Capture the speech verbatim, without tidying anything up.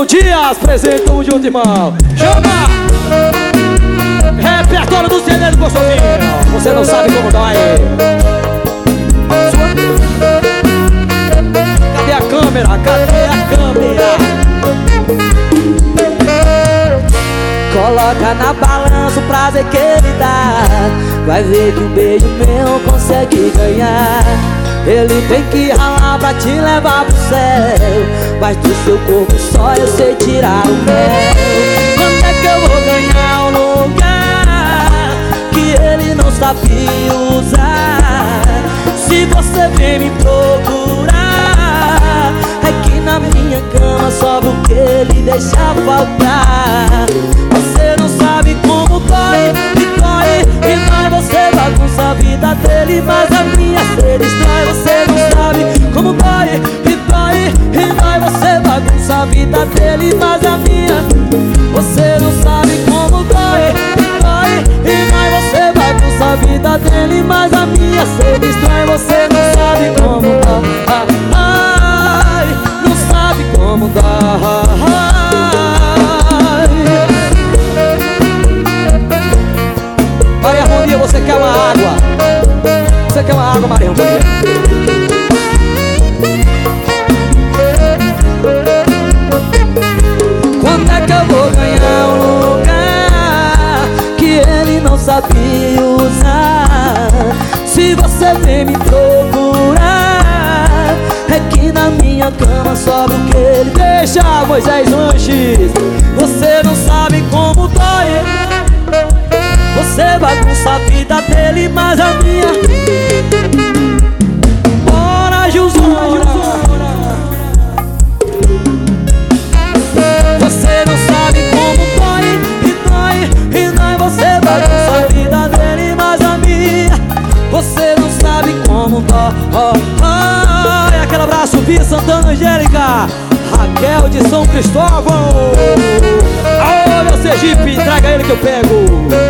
Wilson Dias, presente, tamo junto, irmão. Chama! Repertório do Ceneiro Gostosinho. Você não sabe como dói. Cadê a câmera? Cadê a câmera? Coloca na balança o prazer que ele dá. Vai ver que um beijo meu consegue ganhar. Ele tem que ralar pra te levar pro céu, mas do seu corpo só eu sei tirar o mel. Quando é que eu vou ganhar um lugar que ele não sabe usar? Se você vem me procurar, é que na minha cama sobra o que ele deixa faltar. Você não sabe como dói, e dói, e dói. Você bagunça a vida dele, mas a minha se destrói. Você não sabe como dói, e dói, e dói. Você bagunça a vida dele, mas a minha. Você não sabe como dói, e dói, e dói. Você bagunça a vida dele, mas a minha se destrói. Você não sabe como dói, ai, não sabe como dói. Maria Harmonia, você quer uma água? Você quer uma água, Maria Harmonia? Quando é que eu vou ganhar um lugar que ele não sabe usar? Se você vem me procurar, é que na minha cama sobra o que ele deixa. Moisés Lanches, você não sabe como dói. Você bagunça a vida dele, mas a minha. Bora, Gilzona. Você não sabe como dói, e dói, e dói. Você bagunça a vida dele, mas a minha. Você não sabe como dói. Ai, aquele abraço, Via Santana, Angélica, Raquel de São Cristóvão. Olha o Sergipe, traga ele que eu pego.